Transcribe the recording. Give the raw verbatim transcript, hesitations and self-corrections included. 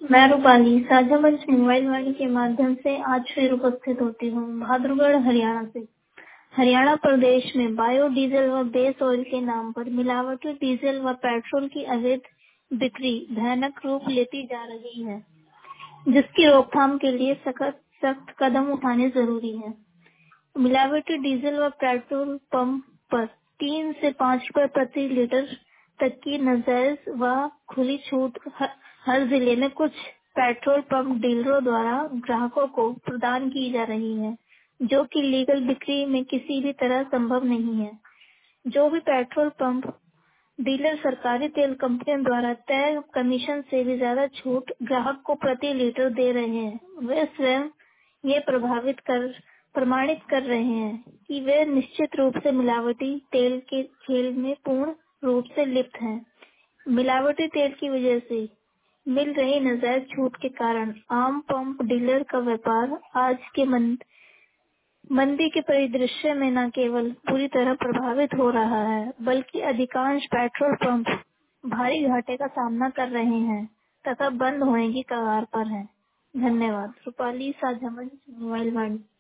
मैं रूपाली साझा मंच मोबाइल वाणी के माध्यम से आज फिर उपस्थित होती हूँ बहादुरगढ़ हरियाणा से। हरियाणा प्रदेश में बायोडीजल व बेस ऑयल के नाम पर मिलावटी डीजल व पेट्रोल की अवैध बिक्री भयानक रूप लेती जा रही है, जिसकी रोकथाम के लिए सख्त सख्त कदम उठाने जरूरी है। मिलावटी डीजल व पेट्रोल पंप पर तीन से पाँच रुपए प्रति लीटर तक की नाजायज व खुली छूट ह- हर जिले में कुछ पेट्रोल पंप डीलरों द्वारा ग्राहकों को प्रदान की जा रही है, जो कि लीगल बिक्री में किसी भी तरह संभव नहीं है। जो भी पेट्रोल पंप डीलर सरकारी तेल कंपनियों द्वारा तय कमीशन से भी ज्यादा छूट ग्राहक को प्रति लीटर दे रहे हैं, वे स्वयं ये प्रभावित कर प्रमाणित कर रहे हैं कि वे निश्चित रूप से मिलावटी तेल के खेल में पूर्ण रूप से लिप्त हैं। मिलावटी तेल की वजह से मिल रही नाजायज छूट के कारण आम पंप डीलर का व्यापार आज के मंद मंदी के परिदृश्य में न केवल पूरी तरह प्रभावित हो रहा है, बल्कि अधिकांश पेट्रोल पंप भारी घाटे का सामना कर रहे हैं तथा बंद होने की कगार पर हैं। धन्यवाद। रूपाली साझा मंच मोबाइल वाणी।